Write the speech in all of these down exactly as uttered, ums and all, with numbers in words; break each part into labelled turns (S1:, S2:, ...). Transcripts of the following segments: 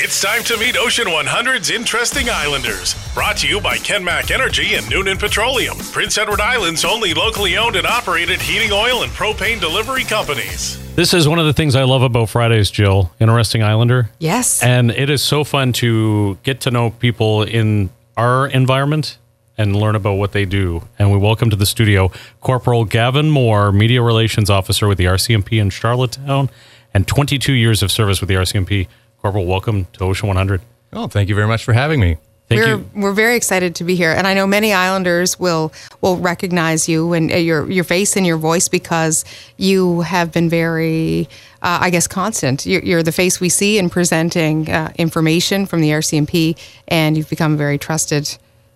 S1: It's time to meet Ocean one hundred's interesting islanders. Brought to you by Kenmac Energy and Noonan Petroleum, Prince Edward Island's only locally owned and operated heating oil and propane delivery companies.
S2: This is one of the things I love about Fridays, Jill. Interesting Islander.
S3: Yes.
S2: And it is so fun to get to know people in our environment and learn about what they do. And we welcome to the studio Corporal Gavin Moore, Media Relations Officer with the R C M P in Charlottetown, and twenty-two years of service with the R C M P. Corporal, welcome to Ocean one hundred.
S4: Oh, thank you very much for having me.
S2: Thank
S3: we're,
S2: you.
S3: We're very excited to be here. And I know many Islanders will will recognize you and uh, your your face and your voice because you have been very, uh, I guess, constant. You're, you're the face we see in presenting uh, information from the R C M P, and you've become a very trusted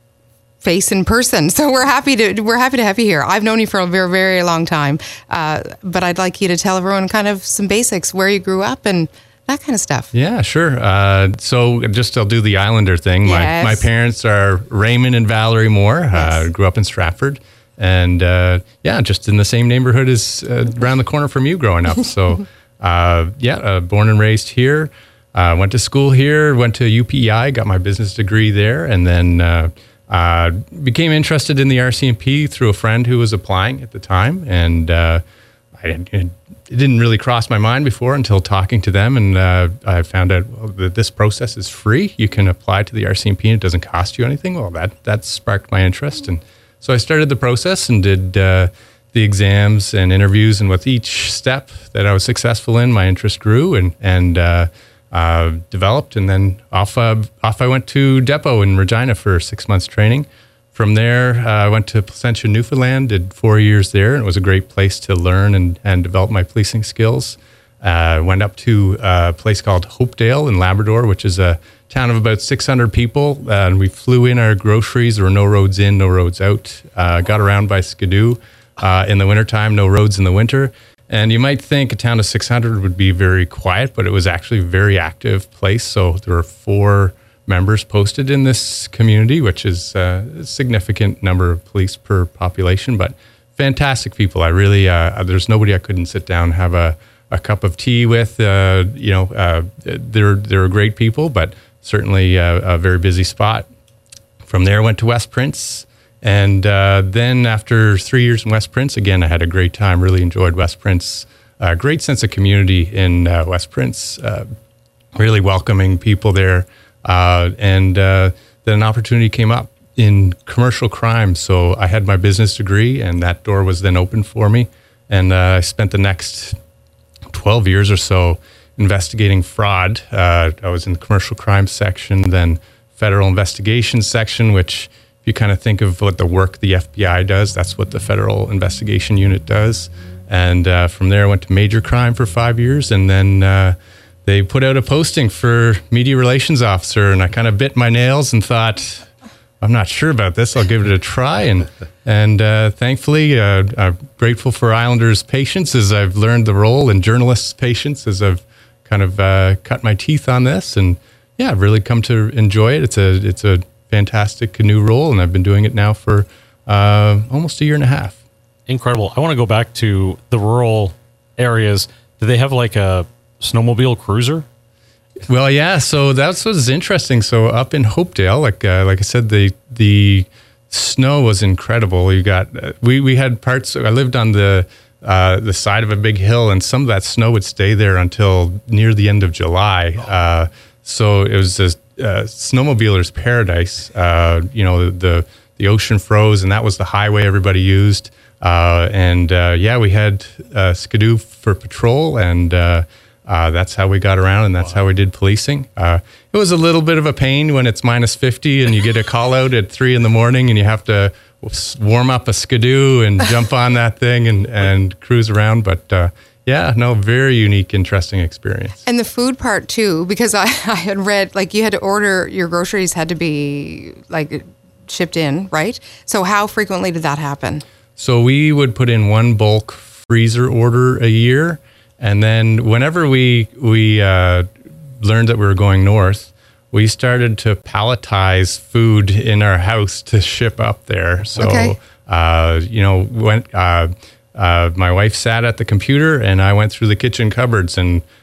S3: face in person. So we're happy to we're happy to have you here. I've known you for a very, very long time, uh, but I'd like you to tell everyone kind of some basics, where you grew up and that kind of stuff.
S4: Yeah, sure. Uh, so just I'll do the Islander thing.
S3: Yes.
S4: My my parents are Raymond and Valerie Moore.
S3: Yes.
S4: Uh, grew up in Stratford. And uh, yeah, just in the same neighborhood as uh, around the corner from you growing up. So uh, yeah, uh, born and raised here. Uh, went to school here, went to U P E I, got my business degree there. And then uh, uh, became interested in the R C M P through a friend who was applying at the time. And uh, I didn't, it didn't really cross my mind before until talking to them, and uh, I found out well, that this process is free. You can apply to the R C M P and it doesn't cost you anything. Well, that that sparked my interest, and so I started the process and did uh, the exams and interviews, and with each step that I was successful in, my interest grew and and uh, uh, developed, and then off uh, off I went to Depot in Regina for six months training. From there, uh, I went to Placentia, Newfoundland, did four years there, and it was a great place to learn and, and develop my policing skills. I uh, went up to a place called Hopedale in Labrador, which is a town of about six hundred people, uh, and we flew in our groceries. There were no roads in, no roads out. Uh, got around by Skidoo uh, in the wintertime, no roads in the winter. And you might think a town of six hundred would be very quiet, but it was actually a very active place. So there were four members posted in this community, which is uh, a significant number of police per population, but fantastic people. I really, uh, there's nobody I couldn't sit down and have a, a cup of tea with. Uh, you know, uh, they're they're great people, but certainly a, a very busy spot. From there, I went to West Prince, and uh, then after three years in West Prince, again, I had a great time. Really enjoyed West Prince. Uh, great sense of community in uh, West Prince. Uh, really welcoming people there. Uh, and uh, then an opportunity came up in commercial crime. So I had my business degree, and that door was then open for me. And uh, I spent the next twelve years or so investigating fraud. Uh, I was in the commercial crime section, then federal investigations section, which if you kind of think of what the work the F B I does, that's what the Federal Investigation Unit does. And uh, from there, I went to major crime for five years, and then uh, they put out a posting for media relations officer, and I kind of bit my nails and thought, I'm not sure about this. I'll give it a try. And and uh, thankfully, uh, I'm grateful for Islanders' patience as I've learned the role, and journalists' patience as I've kind of uh, cut my teeth on this. And yeah, I've really come to enjoy it. It's a it's a fantastic new role, and I've been doing it now for uh, almost a year and a half.
S2: Incredible. I want to go back to the rural areas. Do they have like a snowmobile cruiser?
S4: Well, yeah. So that's what's interesting. So up in Hopedale, like uh, like I said, the the snow was incredible. You got uh, we we had parts. I lived on the uh, the side of a big hill, and some of that snow would stay there until near the end of July. Uh, so it was a uh, snowmobiler's paradise. Uh, you know, the the ocean froze, and that was the highway everybody used. Uh, and uh, yeah, we had uh, Skidoo for patrol, and uh, Uh, that's how we got around, and that's wow. how we did policing. Uh, it was a little bit of a pain when it's minus fifty and you get a call out at three in the morning and you have to warm up a Skidoo and jump on that thing and, and cruise around. But uh, yeah, no, very unique, interesting experience.
S3: And the food part too, because I, I had read, like you had to order, your groceries had to be like shipped in, right? So how frequently did that happen?
S4: So we would put in one bulk freezer order a year. And then whenever we we uh, learned that we were going north, we started to palletize food in our house to ship up there. So, okay. uh, you know, went, uh, uh, my wife sat at the computer and I went through the kitchen cupboards and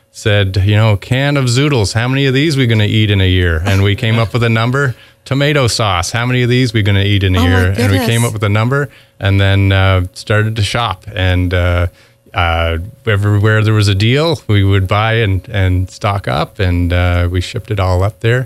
S4: said, you know, can of Zoodles, how many of these we going to eat in a year? And we came up with a number. Tomato sauce, how many of these we going to eat in a
S3: Oh,
S4: year?
S3: my
S4: And we
S3: goodness.
S4: came up with a number, and then uh, started to shop. And uh, uh, everywhere there was a deal, we would buy and, and stock up, and uh, we shipped it all up there.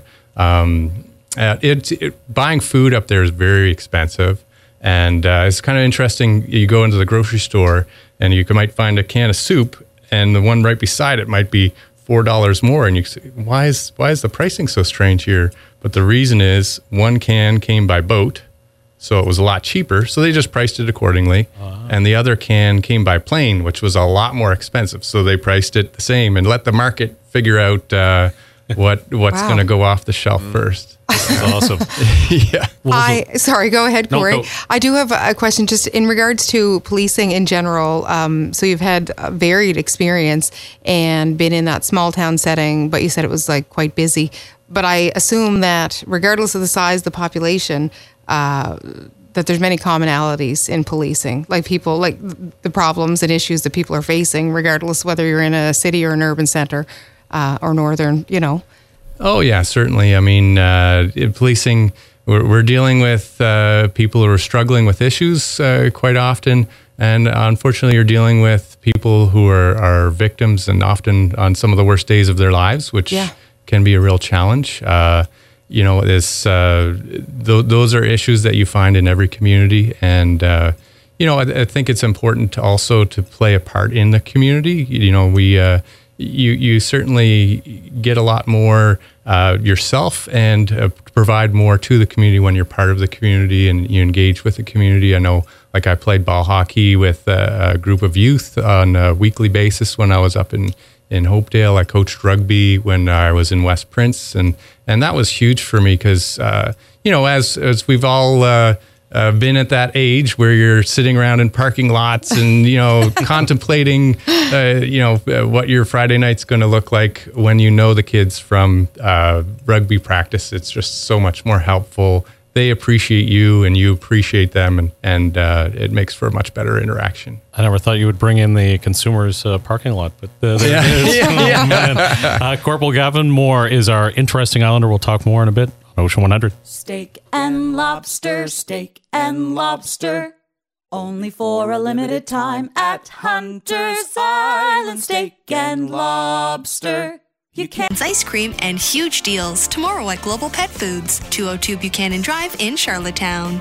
S4: Um, uh, it, it buying food up there is very expensive, and uh, it's kind of interesting. You go into the grocery store, and you can, might find a can of soup, and the one right beside it might be four dollars more, and you say, why is why is the pricing so strange here? But the reason is one can came by boat, so it was a lot cheaper, so they just priced it accordingly. Uh-huh. And the other can came by plane, which was a lot more expensive, so they priced it the same and let the market figure out uh, what what's
S3: Wow.
S4: going to go off the shelf first.
S2: This is awesome.
S4: Yeah.
S3: I sorry, go ahead,
S2: No,
S3: Corey.
S2: go.
S3: I do have a question just in regards to policing in general. Um, so you've had a varied experience and been in that small town setting, but you said it was like quite busy. But I assume that regardless of the size of the population, uh, that there's many commonalities in policing, like people, like the problems and issues that people are facing, regardless whether you're in a city or an urban center uh, or northern, you know.
S4: Oh, yeah, certainly. I mean, uh, in policing, we're, we're dealing with uh, people who are struggling with issues uh, quite often. And unfortunately, you're dealing with people who are, are victims and often on some of the worst days of their lives, which
S3: Yeah.
S4: can be a real challenge. Uh, you know, this, uh, th- those are issues that you find in every community. And, uh, you know, I, I think it's important to also to play a part in the community. You know, we... Uh, You you certainly get a lot more uh, yourself and uh, provide more to the community when you're part of the community and you engage with the community. I know, like I played ball hockey with a, a group of youth on a weekly basis when I was up in, in Hopedale. I coached rugby when I was in West Prince, and, and that was huge for me because, uh, you know, as, as we've all uh, Uh, been at that age where you're sitting around in parking lots and, you know, contemplating, uh, you know, uh, what your Friday night's going to look like when you know the kids from uh, rugby practice. It's just so much more helpful. They appreciate you and you appreciate them, and, and uh, it makes for a much better interaction.
S2: I never thought you would bring in the consumers uh, parking lot, but uh, there
S4: Yeah.
S2: it is.
S4: Yeah, yeah.
S2: Oh, man. Uh, Corporal Gavin Moore is our interesting Islander. We'll talk more in a bit on Ocean one hundred.
S5: Steak and lobster, steak and lobster. Only for a limited time at Hunter's Island. Steak and lobster. You can
S6: Ice cream and huge deals tomorrow at Global Pet Foods, two oh two Buchanan Drive in Charlottetown.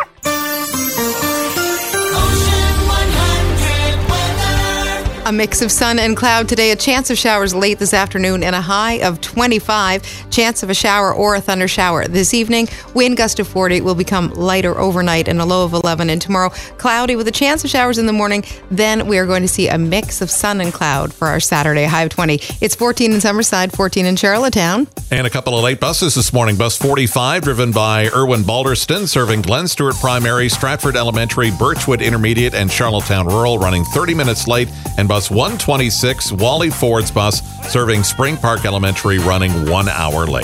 S3: A mix of sun and cloud today, a chance of showers late this afternoon, and a high of twenty-five. Chance of a shower or a thunder shower this evening. Wind gust of forty will become lighter overnight and a low of eleven. And tomorrow, cloudy with a chance of showers in the morning. Then we are going to see a mix of sun and cloud for our Saturday, high of twenty. It's fourteen in Summerside, fourteen in Charlottetown.
S7: And a couple of late buses this morning. Bus forty-five, driven by Irwin Balderston, serving Glen Stewart Primary, Stratford Elementary, Birchwood Intermediate, and Charlottetown Rural, running thirty minutes late. And bus one twenty-six, Wally Ford's bus, serving Spring Park Elementary, running one hour late.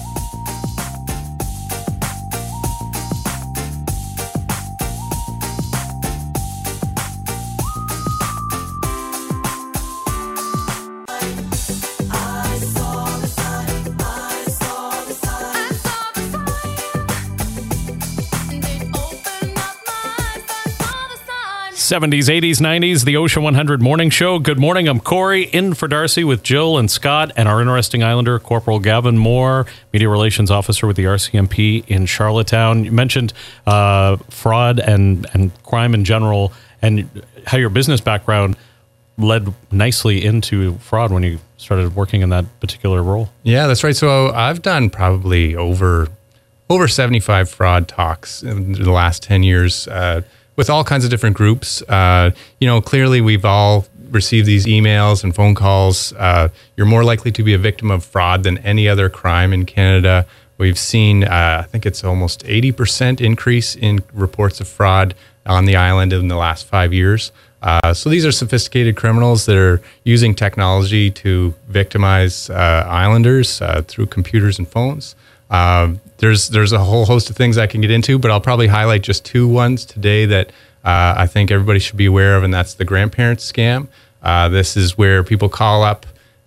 S2: seventies, eighties, nineties, the Ocean one hundred Morning Show. Good morning. I'm Corey, in for Darcy with Jill and Scott, and our interesting Islander, Corporal Gavin Moore, Media Relations Officer with the R C M P in Charlottetown. You mentioned uh, fraud and, and crime in general, and how your business background led nicely into fraud when you started working in that particular role.
S4: Yeah, that's right. So I've done probably over over seventy-five fraud talks in the last ten years uh, with all kinds of different groups. Uh, you know, clearly we've all received these emails and phone calls. Uh, you're more likely to be a victim of fraud than any other crime in Canada. We've seen, uh, I think it's almost eighty percent increase in reports of fraud on the island in the last five years. Uh, so these are sophisticated criminals that are using technology to victimize uh, islanders uh, through computers and phones. Uh, there's there's a whole host of things I can get into, but I'll probably highlight just two ones today that uh, I think everybody should be aware of, and that's the grandparents scam. Uh, this is where people call up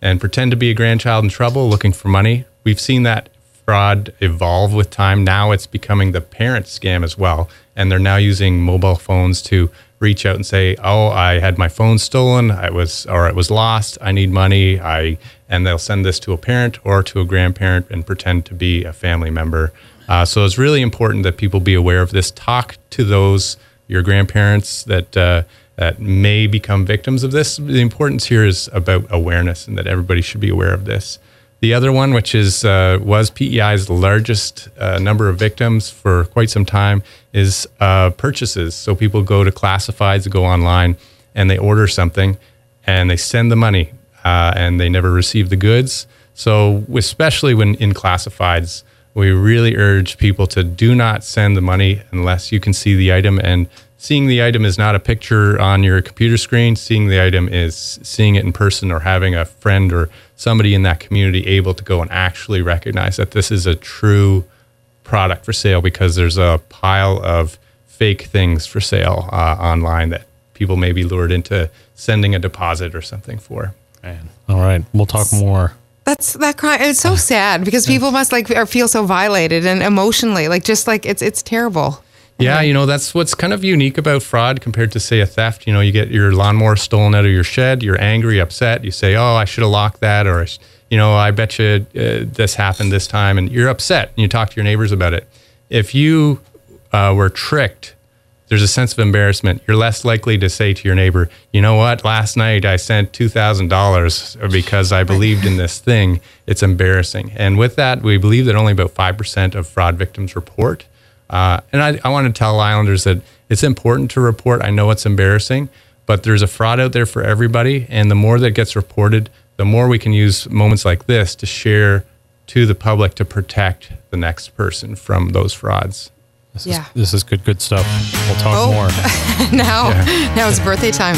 S4: and pretend to be a grandchild in trouble looking for money. We've seen that fraud evolve with time. Now it's becoming the parent scam as well. And they're now using mobile phones to reach out and say, oh, I had my phone stolen, I was, or it was lost, I need money. I, and they'll send this to a parent or to a grandparent and pretend to be a family member. Uh, so it's really important that people be aware of this. Talk to those, your grandparents that, uh, that may become victims of this. The importance here is about awareness and that everybody should be aware of this. The other one, which is uh, was P E I's largest uh, number of victims for quite some time, is uh, purchases. So people go to classifieds, go online, and they order something, and they send the money, uh, and they never receive the goods. So especially when in classifieds, we really urge people to do not send the money unless you can see the item. And seeing the item is not a picture on your computer screen. Seeing the item is seeing it in person or having a friend or somebody in that community able to go and actually recognize that this is a true product for sale, because there's a pile of fake things for sale uh, online that people may be lured into sending a deposit or something for.
S2: Man. All right. We'll talk more.
S3: That's that cry. It's so sad because people must like or feel so violated and emotionally, like just like it's it's terrible.
S4: Yeah, you know, that's what's kind of unique about fraud compared to, say, a theft. You know, you get your lawnmower stolen out of your shed, you're angry, upset, you say, oh, I should have locked that, or, you know, I bet you uh, this happened this time, and you're upset, and you talk to your neighbors about it. If you uh, were tricked, there's a sense of embarrassment. You're less likely to say to your neighbor, you know what, last night I sent two thousand dollars because I believed in this thing. It's embarrassing. And with that, we believe that only about five percent of fraud victims report. Uh, and I, I want to tell Islanders that it's important to report. I know it's embarrassing, but there's a fraud out there for everybody. And the more that gets reported, the more we can use moments like this to share to the public to protect the next person from those frauds.
S2: This
S3: Yeah.
S2: is this is good, good stuff. We'll talk
S3: Oh.
S2: more.
S3: now, now it's birthday time.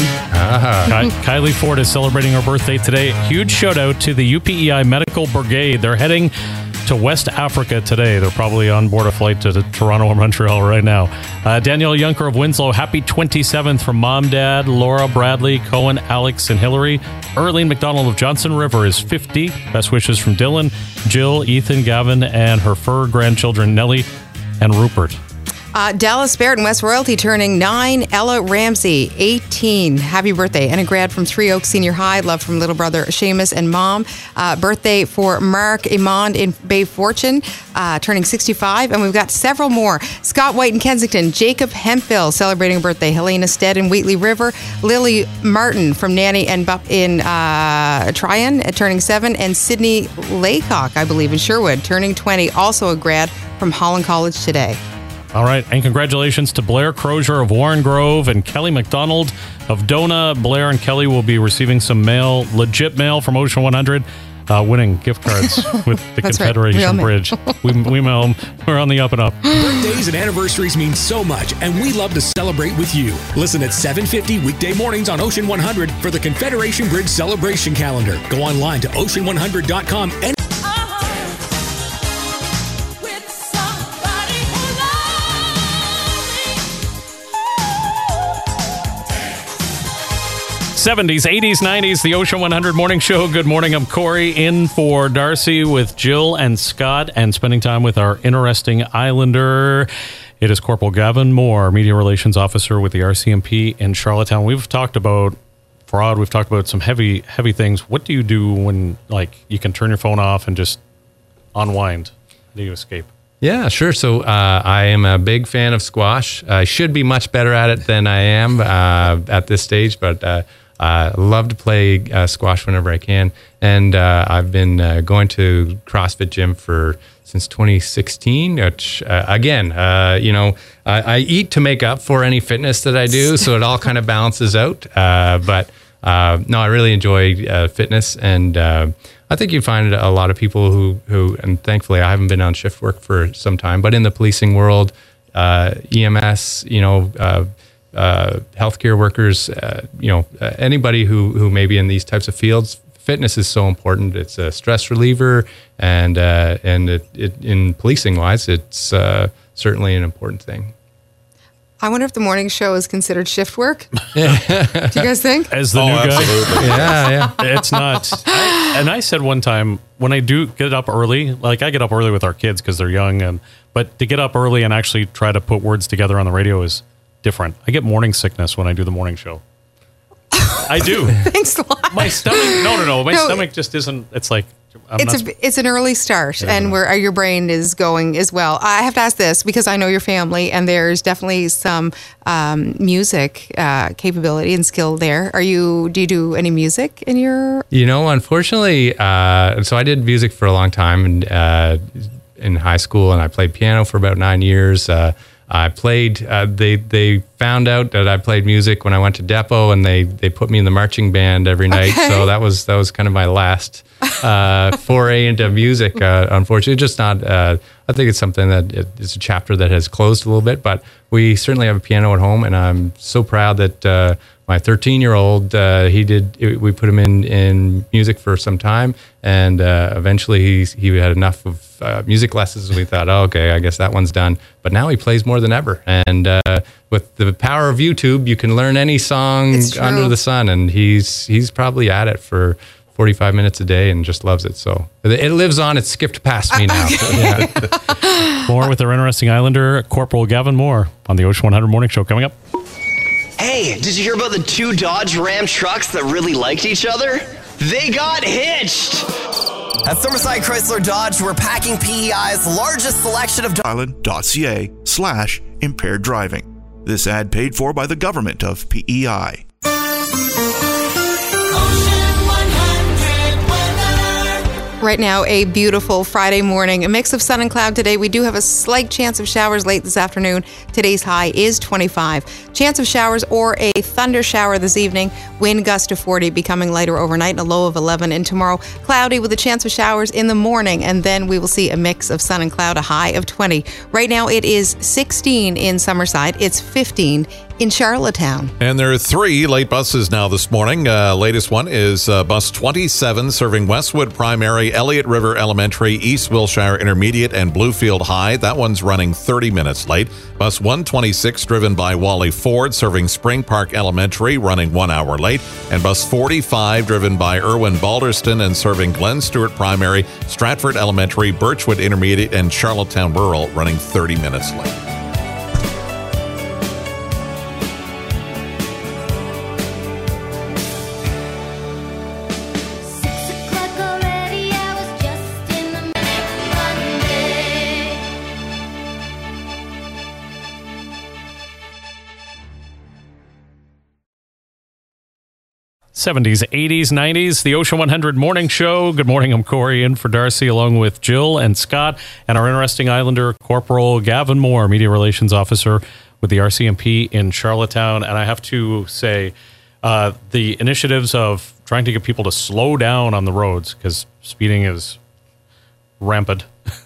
S2: Ky- Kylie Ford is celebrating her birthday today. Huge shout out to the U P E I Medical Brigade. They're heading to West Africa today. They're probably on board a flight to, to Toronto or Montreal right now. Uh, Danielle Yunker of Winslow, happy twenty-seventh from Mom, Dad, Laura, Bradley, Cohen, Alex, and Hillary. Erlene McDonald of Johnson River is fifty. Best wishes from Dylan, Jill, Ethan, Gavin, and her fur grandchildren Nellie and Rupert.
S3: Uh, Dallas Barrett and West Royalty turning nine. Ella Ramsey, eighteen. Happy birthday. And a grad from Three Oaks Senior High. Love from little brother Seamus and mom. Uh, birthday for Mark Imond in Bay Fortune, uh, turning sixty-five. And we've got several more. Scott White in Kensington. Jacob Hemphill celebrating a birthday. Helena Stead in Wheatley River. Lily Martin from Nanny and Bup in uh, Tryon, uh, turning seven. And Sydney Laycock, I believe, in Sherwood, turning twenty. Also a grad from Holland College today.
S2: All right, and congratulations to Blair Crozier of Warren Grove and Kelly McDonald of Dona. Blair and Kelly will be receiving some mail, legit mail from Ocean one hundred, uh, winning gift cards with the
S3: That's right.
S2: Confederation
S3: Real
S2: Bridge. we, we mail them. We're on the up and up.
S8: Birthdays and anniversaries mean so much, and we love to celebrate with you. Listen at seven fifty weekday mornings on Ocean one hundred for the Confederation Bridge celebration calendar. Go online to ocean one hundred dot com and
S2: seventies, eighties, nineties, the Ocean one hundred Morning Show. Good morning. I'm Corey in for Darcy with Jill and Scott and spending time with our interesting Islander. It is Corporal Gavin Moore, Media Relations Officer with the R C M P in Charlottetown. We've talked about fraud. We've talked about some heavy, heavy things. What do you do when, like, you can turn your phone off and just unwind? How do you escape?
S4: Yeah, sure. So uh, I am a big fan of squash. I should be much better at it than I am uh, at this stage, but uh, I love to play uh, squash whenever I can. And uh, I've been uh, going to CrossFit Gym for since twenty sixteen, which, uh, again, uh, you know, I, I eat to make up for any fitness that I do, so it all kind of balances out. Uh, but uh, no, I really enjoy uh, fitness, and uh, I think you find a lot of people who, who, and thankfully I haven't been on shift work for some time, but in the policing world, uh, E M S, you know, uh, uh, healthcare workers, uh, you know, uh, anybody who, who may be in these types of fields, fitness is so important. It's a stress reliever, and uh, and it, it, in policing wise, it's uh, certainly an important thing.
S3: I wonder if the morning show is considered shift work. Do you guys think?
S2: As the
S7: Oh,
S2: new guy.
S7: absolutely.
S4: Yeah, yeah.
S2: It's not. I, and I said one time when I do get up early, like I get up early with our kids because they're young, and but to get up early and actually try to put words together on the radio is different. I get morning sickness when I do the morning show. I do.
S3: Thanks a lot.
S2: My stomach. No, no, no. My
S3: No.
S2: stomach just isn't. It's like. I'm
S3: It's
S2: not,
S3: a, it's an early start, and where your brain is going as well. I have to ask this because I know your family, and there's definitely some um, music uh, capability and skill there. Are you? Do you do any music in your?
S4: You know, unfortunately, uh, so I did music for a long time in, uh, in high school, and I played piano for about nine years. Uh, I played. Uh, they they found out that I played music when I went to Depot, and they they put me in the marching band every night.
S3: Okay.
S4: So that was that was kind of my last uh, foray into music. Uh, unfortunately, just not. Uh, I think it's something that it, it's a chapter that has closed a little bit, but we certainly have a piano at home, and I'm so proud that uh, my thirteen-year-old uh, he did. We put him in in music for some time, and uh, eventually he he had enough of uh, music lessons, and we thought, oh, okay, I guess that one's done. But now he plays more than ever, and uh, with the power of YouTube, you can learn any song
S3: It's true.
S4: under the sun, and he's he's probably at it for forty-five minutes a day and just loves it. So it lives on. It's skipped past me now. Yeah.
S2: more with our interesting Islander, Corporal Gavin Moore, on the Ocean one hundred Morning Show coming up.
S9: Hey, did you hear about the two Dodge Ram trucks that really liked each other? They got hitched! At Summerside Chrysler Dodge, we're packing P E I's largest selection of
S10: Island.ca slash impaired driving. This ad paid for by the government of P E I.
S3: Right now, a beautiful Friday morning, a mix of sun and cloud today. We do have a slight chance of showers late this afternoon. Today's high is twenty-five. Chance of showers or a thunder shower this evening. Wind gust to forty, becoming lighter overnight and a low of eleven. And tomorrow, cloudy with a chance of showers in the morning. And then we will see a mix of sun and cloud, a high of twenty. Right now, it is sixteen in Summerside. It's fifteen in Charlottetown.
S7: And there are three late buses now this morning. Uh, latest one is uh, bus twenty-seven serving Westwood Primary, Elliott River Elementary, East Wilshire Intermediate, and Bluefield High. That one's running thirty minutes late. Bus one twenty-six driven by Wally Ford serving Spring Park Elementary, running one hour late. And bus forty-five driven by Irwin Balderston and serving Glen Stewart Primary, Stratford Elementary, Birchwood Intermediate, and Charlottetown Rural, running thirty minutes late.
S2: seventies, eighties, nineties, the Ocean one hundred Morning Show. Good morning, I'm Corey, in for Darcy, along with Jill and Scott, and our interesting Islander, Corporal Gavin Moore, Media Relations Officer with the R C M P in Charlottetown. And I have to say, uh, the initiatives of trying to get people to slow down on the roads, because speeding is rampant,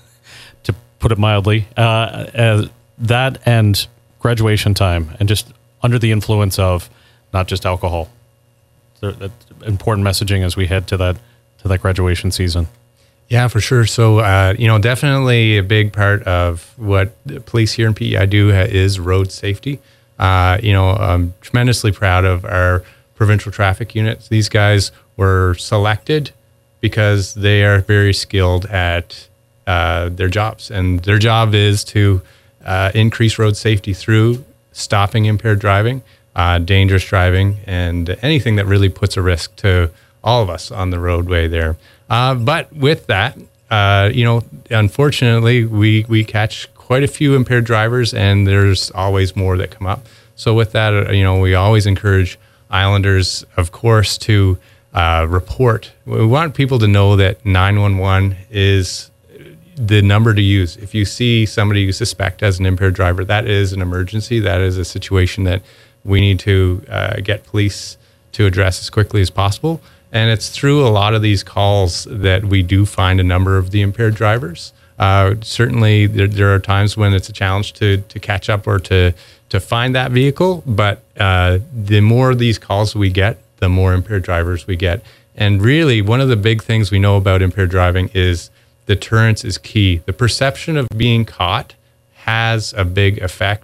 S2: to put it mildly, uh, uh, that and graduation time, and just under the influence of not just alcohol. That's important messaging as we head to that to that graduation season.
S4: Yeah, for sure. So, uh, you know, definitely a big part of what the police here in P E I do ha- is road safety. Uh, you know, I'm tremendously proud of our provincial traffic units. These guys were selected because they are very skilled at uh, their jobs, and their job is to uh, increase road safety through stopping impaired driving, Uh, dangerous driving, and anything that really puts a risk to all of us on the roadway there. Uh, but with that, uh, you know, unfortunately, we, we catch quite a few impaired drivers, and there's always more that come up. So with that, uh, you know, we always encourage Islanders, of course, to uh, report. We want people to know that nine one one is the number to use. If you see somebody you suspect as an impaired driver, that is an emergency. That is a situation that we need to uh, get police to address as quickly as possible. And it's through a lot of these calls that we do find a number of the impaired drivers. Uh, certainly, there, there are times when it's a challenge to to catch up or to to find that vehicle. But uh, the more of these calls we get, the more impaired drivers we get. And really, one of the big things we know about impaired driving is deterrence is key. The perception of being caught has a big effect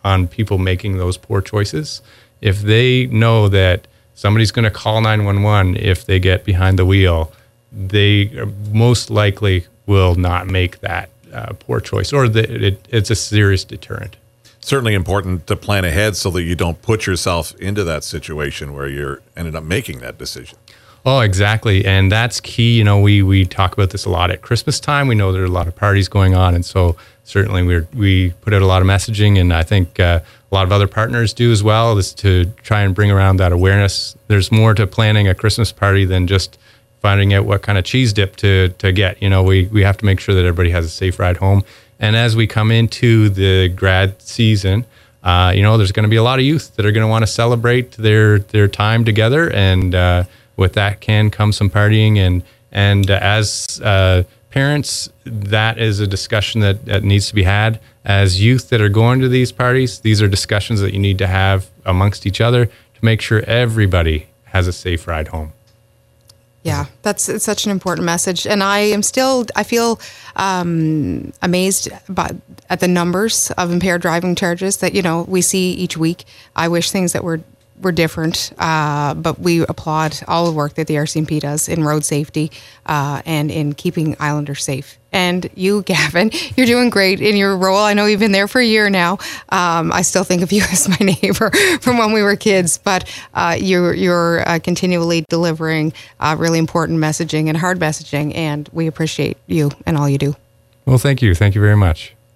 S4: on people making those poor choices. If they know that somebody's going to call nine one one if they get behind the wheel, they most likely will not make that uh, poor choice, or the, it, it's a serious deterrent.
S7: Certainly important to plan ahead so that you don't put yourself into that situation where you're ended up making that decision.
S4: Oh, exactly. And that's key. You know, we, we talk about this a lot at Christmas time. We know there are a lot of parties going on. And so certainly we we put out a lot of messaging, and I think uh, a lot of other partners do as well, is to try and bring around that awareness. There's more to planning a Christmas party than just finding out what kind of cheese dip to, to get. You know, we, we have to make sure that everybody has a safe ride home. And as we come into the grad season, uh, you know, there's going to be a lot of youth that are going to want to celebrate their, their time together. And, uh, with that can come some partying, and and as uh, parents, that is a discussion that, that needs to be had. As youth that are going to these parties, these are discussions that you need to have amongst each other to make sure everybody has a safe ride home.
S3: Yeah, that's it's such an important message, and I am still I feel um, amazed by at the numbers of impaired driving charges that you know we see each week. I wish things that were. were different, uh, but we applaud all the work that the R C M P does in road safety uh, and in keeping Islanders safe. And you, Gavin, you're doing great in your role. I know you've been there for a year now. Um, I still think of you as my neighbor from when we were kids, but uh, you're, you're uh, continually delivering uh, really important messaging and hard messaging, and we appreciate you and all you do.
S4: Well, thank you. Thank you very much.